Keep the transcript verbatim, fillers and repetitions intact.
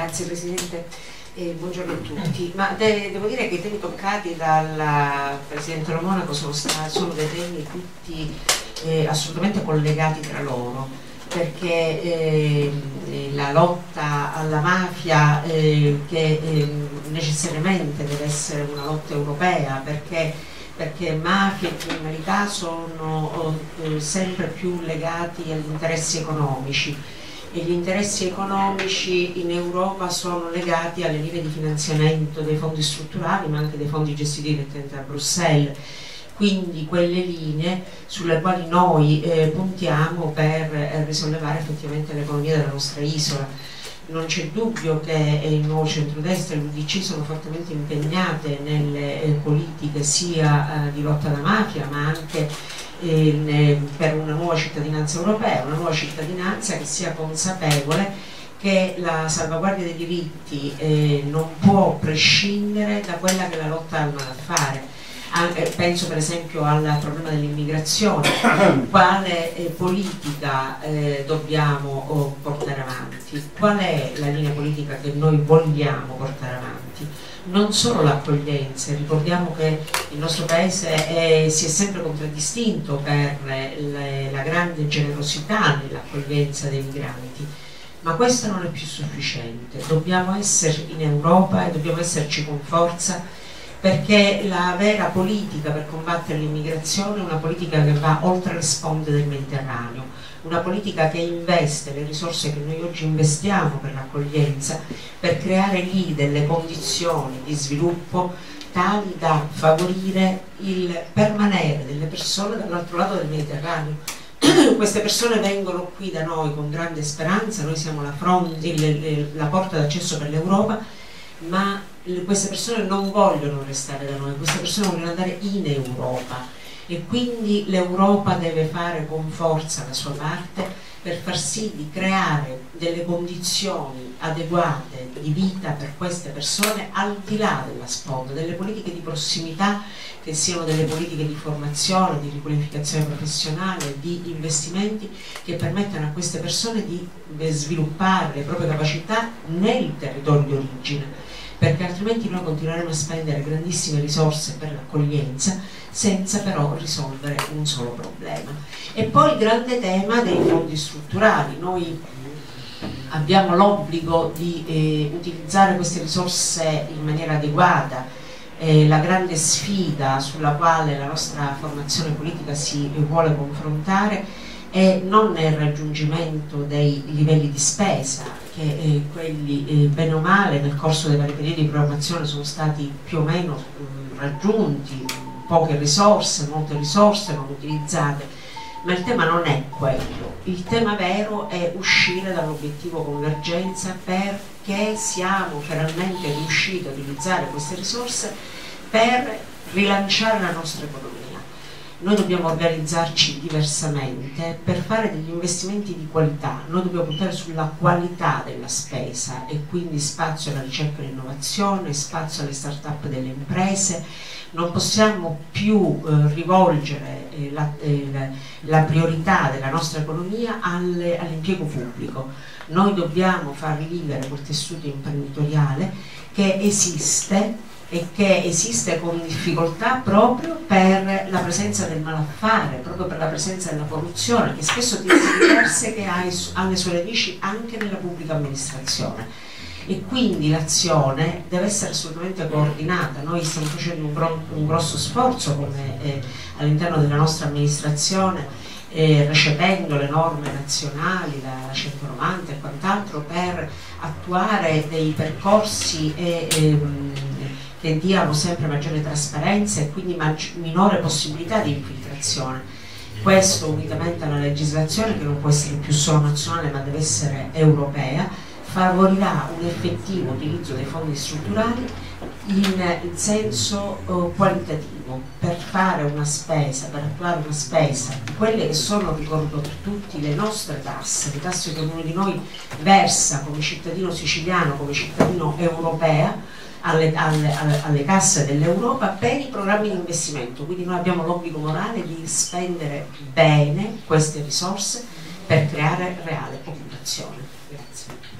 Grazie Presidente, e buongiorno a tutti. Ma de devo dire che i temi toccati dal Presidente Lo Monaco sono, sono dei temi tutti eh, assolutamente collegati tra loro, perché eh, la lotta alla mafia eh, che eh, necessariamente deve essere una lotta europea, perché perché mafia e criminalità sono eh, sempre più legati agli interessi economici, e gli interessi economici in Europa sono legati alle linee di finanziamento dei fondi strutturali, ma anche dei fondi gestiti direttamente da Bruxelles, quindi quelle linee sulle quali noi eh, puntiamo per eh, risollevare effettivamente l'economia della nostra isola. Non c'è dubbio che il nuovo centrodestra e l'U D C sono fortemente impegnate nelle eh, politiche sia eh, di lotta alla mafia, ma anche eh, per una nuova cittadinanza europea, una nuova cittadinanza che sia consapevole che la salvaguardia dei diritti eh, non può prescindere da quella che è la lotta al malaffare. Penso per esempio al problema dell'immigrazione, quale eh, politica eh, dobbiamo oh, portare avanti, qual è la linea politica che noi vogliamo portare avanti, non solo l'accoglienza. Ricordiamo che il nostro paese è, si è sempre contraddistinto per le, la grande generosità nell'accoglienza dei migranti, ma questo non è più sufficiente. Dobbiamo essere in Europa e dobbiamo esserci con forza, perché la vera politica per combattere l'immigrazione è una politica che va oltre le sponde del Mediterraneo, una politica che investe le risorse che noi oggi investiamo per l'accoglienza, per creare lì delle condizioni di sviluppo tali da favorire il permanere delle persone dall'altro lato del Mediterraneo. Queste persone vengono qui da noi con grande speranza, noi siamo la, fronte, la porta d'accesso per l'Europa, ma queste persone non vogliono restare da noi, queste persone vogliono andare in Europa, e quindi l'Europa deve fare con forza la sua parte per far sì di creare delle condizioni adeguate di vita per queste persone al di là della sponda, delle politiche di prossimità che siano delle politiche di formazione, di riqualificazione professionale, di investimenti che permettano a queste persone di sviluppare le proprie capacità nel territorio di origine, perché altrimenti noi continueremo a spendere grandissime risorse per l'accoglienza senza però risolvere un solo problema. E poi il grande tema dei fondi strutturali. Noi abbiamo l'obbligo di eh, utilizzare queste risorse in maniera adeguata. Eh, la grande sfida sulla quale la nostra formazione politica si vuole confrontare è non nel raggiungimento dei livelli di spesa, che eh, quelli eh, bene o male nel corso dei vari periodi di programmazione sono stati più o meno mh, raggiunti, poche risorse, molte risorse non utilizzate, ma il tema non è quello. Il tema vero è uscire dall'obiettivo convergenza, perché siamo finalmente riusciti a utilizzare queste risorse per rilanciare la nostra economia. Noi dobbiamo organizzarci diversamente per fare degli investimenti di qualità. Noi dobbiamo puntare sulla qualità della spesa, e quindi spazio alla ricerca e all'innovazione, spazio alle start-up delle imprese. Non possiamo più eh, rivolgere eh, la, eh, la priorità della nostra economia all'impiego pubblico. Noi dobbiamo far vivere quel tessuto imprenditoriale che esiste, e che esiste con difficoltà proprio per la presenza del malaffare, proprio per la presenza della corruzione, che spesso tiene diverse, che ha, ha le sue radici anche nella pubblica amministrazione. E quindi l'azione deve essere assolutamente coordinata. Noi stiamo facendo un, gro un grosso sforzo come eh, all'interno della nostra amministrazione, eh, recependo le norme nazionali, la, la centonovanta e quant'altro, per attuare dei percorsi e ehm, che diano sempre maggiore trasparenza e quindi minore possibilità di infiltrazione. Questo, unitamente alla legislazione che non può essere più solo nazionale ma deve essere europea, favorirà un effettivo utilizzo dei fondi strutturali in, in senso uh, qualitativo, per fare una spesa, per attuare una spesa, quelle che sono, ricordo per tutti, le nostre tasse, le tasse che ognuno di noi versa come cittadino siciliano, come cittadino europeo, Alle, alle, alle, alle casse dell'Europa per i programmi di investimento. Quindi noi abbiamo l'obbligo morale di spendere bene queste risorse per creare reale occupazione. Grazie.